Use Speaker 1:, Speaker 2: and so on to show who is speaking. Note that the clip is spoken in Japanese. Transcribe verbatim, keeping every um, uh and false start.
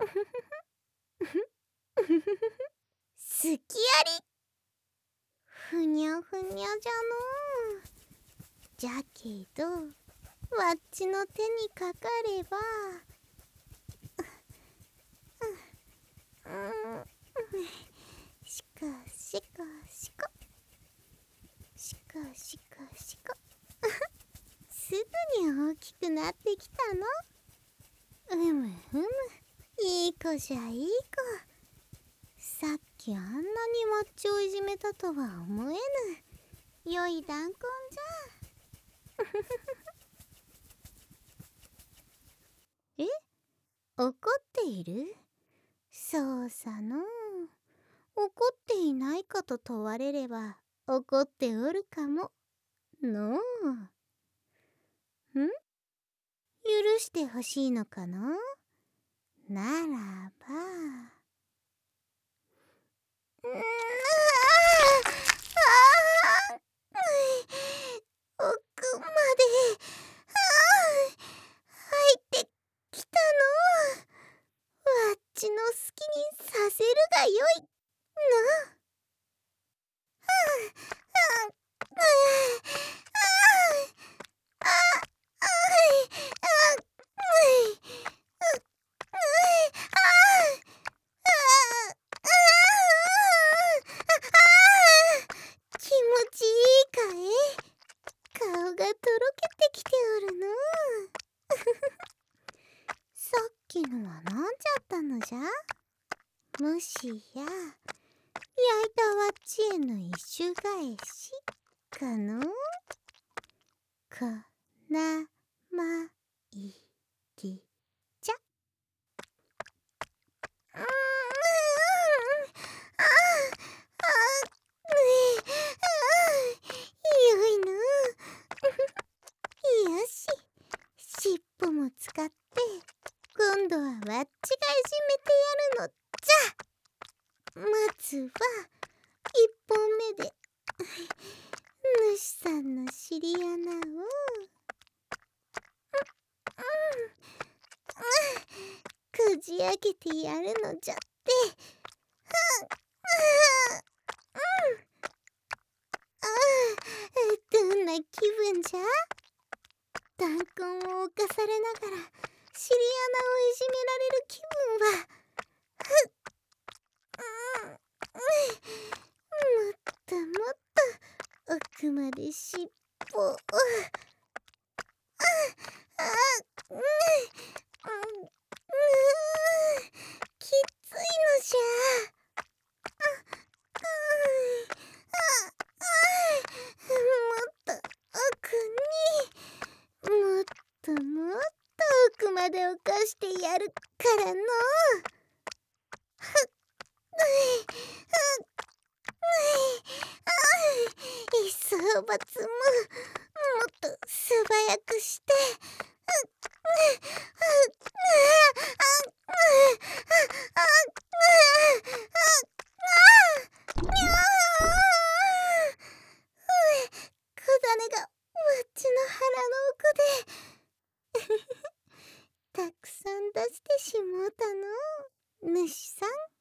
Speaker 1: すきやり。ふにゃふにゃじゃのう。じゃけどわっちの手にかかれば、うんしかしかしかしかしかしかすぐに大きくなってきたの。うむうむ、いい子じゃいい子。さっきあんなにわっちをいじめたとは思えぬ。良い弾痕じゃ。え、怒っている？そうさの。怒っていないかと問われれば怒っておるかものう。ん？許してほしいのかの？ならば、うーん、ああ、奥まで、ああ、入ってきたの。わっちの好きにさせるがよいな。ああ、ああ、ああ、ああ、気持ちいいかえ？顔がとろけてきておるの。さっきのはなんじゃったのじゃ？もしや焼いたわっちへの一種返しかの？かなまいりじゃ。うーん、ああ、ああ、よいの。よし、尻尾も使って今度はわっちがいじめてやるのじゃ。まずは一本目で主さんの尻穴を、うん、こじ開けてやるのじゃって。ああ、どんな気分じゃ？弾痕を侵されながら尻穴をいじめられる気分は、うん、もっともっと奥まで尻尾を、ああ、うん、うん、きついのじゃ。もっと奥に、もっともっと奥まで犯してやるからの。いっそおばつももっと素早くして。小種がわっちの腹の奥でたくさん出してしもうたの。主さん。